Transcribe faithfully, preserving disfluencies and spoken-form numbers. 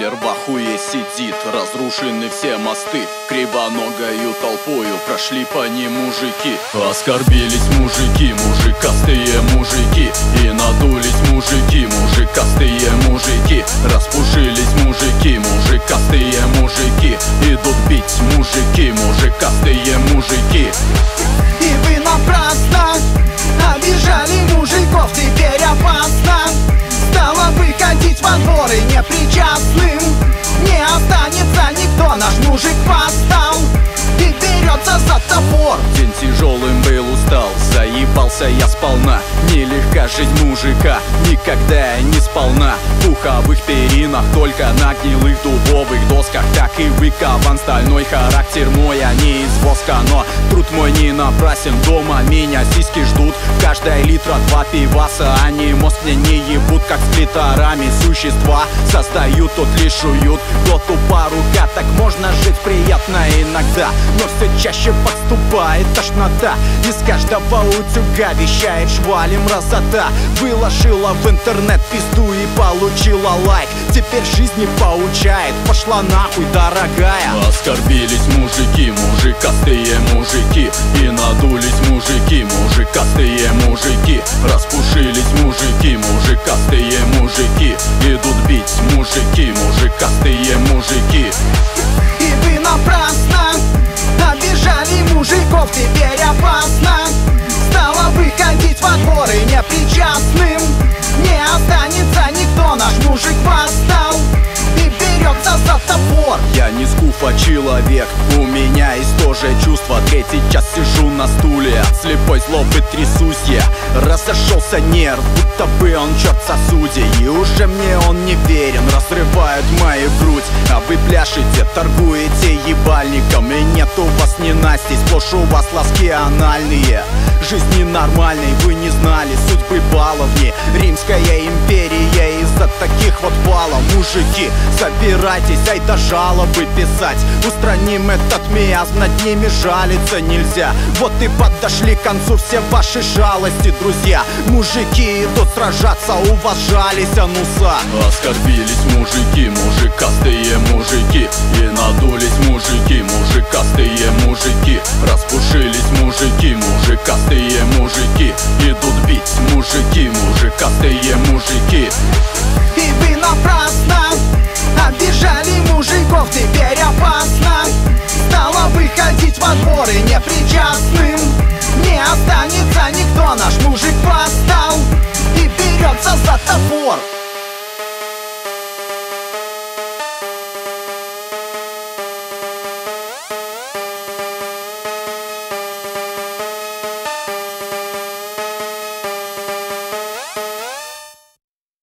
Киллер в ахуе сидит, разрушены все мосты. Кривоногою толпою прошли по ним мужики. Оскорбились мужики, мужикастые мужики. И надулись мужики, мужикастые мужики. Распушились мужики, мужикастые мужики. Идут бить мужики, мужикастые мужики. И вы напрасно обижали мужиков, теперь опасно стало выходить во дворы непричастным. Не останется никто, наш мужик восстал и берется за топор. День тяжелым был, устал, заебался я сполна. Нелегка жизнь мужика, никогда не сполна. В пуховых перинах, только на гнилых дубовых досках. Так и выкован стальной характер мой, а не из воска. Но труд мой не напрасен, дома меня сиськи ждут. Каждая литра два пиваса, они мозг мне не ебут. Как с клиторами существа создают, тут лишь жуют. До тупа рука, так можно жить приятно иногда. Но все чаще подступает тошнота. Из каждого утюга вещает швалем разота. Выложила в интернет пизду и получила лайк. Теперь жизнь не поучает, пошла нахуй, дорогая. Оскорбились мужики, мужикастые мужики. И надулись мужики, мужикастые мужики. Распушились мужики, мужикастые мужики. Идут бить мужики, мужикастые мужики. И вы напрасно обижали мужиков, теперь опасно стало выходить во дворы непричастным. Не останется никто, наш мужик восстал и берется за топор. Я не скуфа человек, у меня есть тоже чувство. Третий час сижу на стуле, от слепой злобы трясусь я. Разошелся нерв, будто бы он черт в сосуде. И уже мне он не верен, разрывают мою грудь. А вы пляшете, торгуете ебальником. И нет у вас ненастей, сплошь у вас ласки анальные. Жизнь ненормальной, вы не знали судьбы баловни. Римская империя из-за таких вот балов. Мужики, собирайтесь, ай да жалобы писать. Устраним этот миазм, над ними жалиться нельзя. Вот и подошли к концу все ваши жалости, друзья. Мужики идут сражаться, у вас жались ануса. Оскорбились мужики, мужикастые мужики. И надулись мужики, мужикастые мужики. Распушились мужики, мужикастые мужики. Идут бить мужики, мужикастые мужики. И вы напрасно обижали мужиков, теперь опасно стало выходить во дворы непричастным. Не останется никто,